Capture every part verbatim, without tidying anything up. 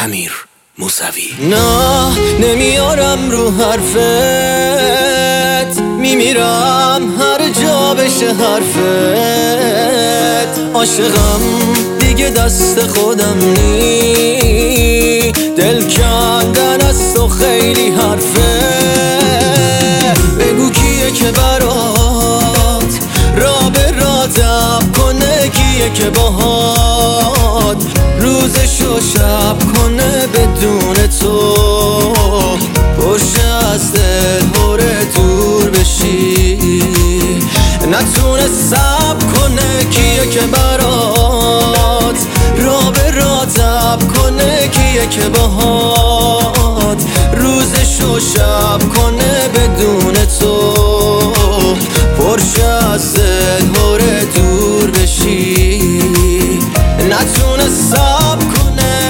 امیر موسوی. نه نمیارم رو حرفت، میمیرم هر جا بشه حرفت. عاشقم دیگه دست خودم نی، دل کندن از تو خیلی حرفه. بگو کیه که برات را به را دب کنه، کیه که باهات روزشو شب کنه بدون تو. باشه از دل هره دور بشی، نتونه صبر کنه. کیه که برات را به را دب کنه، کیه که باهات روزشو شب کنه بدون تو. باشه از دل هره دور بشی، نتونه صبر کنه.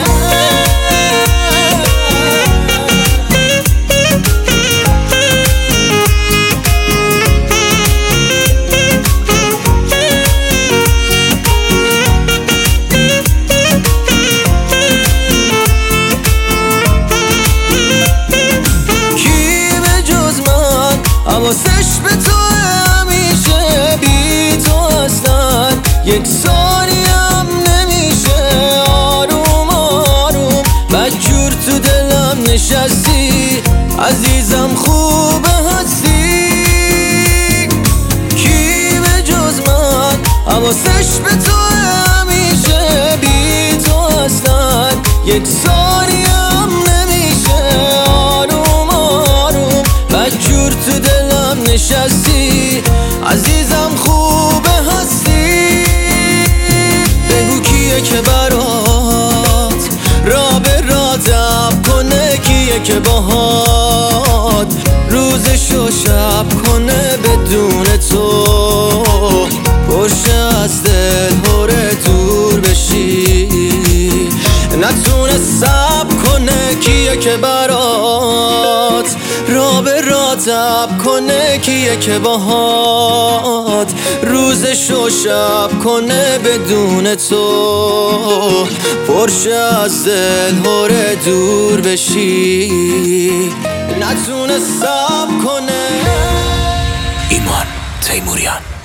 کی به جز من حواسش به تو همیشه، بی تو اصلا یک ثانیم نمیشه. آروم آروم بدجور تو دلم نشستی، عزیزم خوبه هستی. کی به جز من حواسش به تو همیشه، بی تو اصلا یک ثانیم نمیشه. آروم آروم بدجور تو دلم نشستی، عزیزم خوبه هستی. بگو کیه که برات را به را دب کنه، کیه که باهات روزشو شب کنه بدون تو. باشه از دل هره دور بشی، نتونه صبر کنه. کیه که برات را به را دب کنه، کیه که باهات روزشو شب کنه بدون تو. باشه از دل هره دور بشی، نتونه صبر کنه. ایمان تیموریان.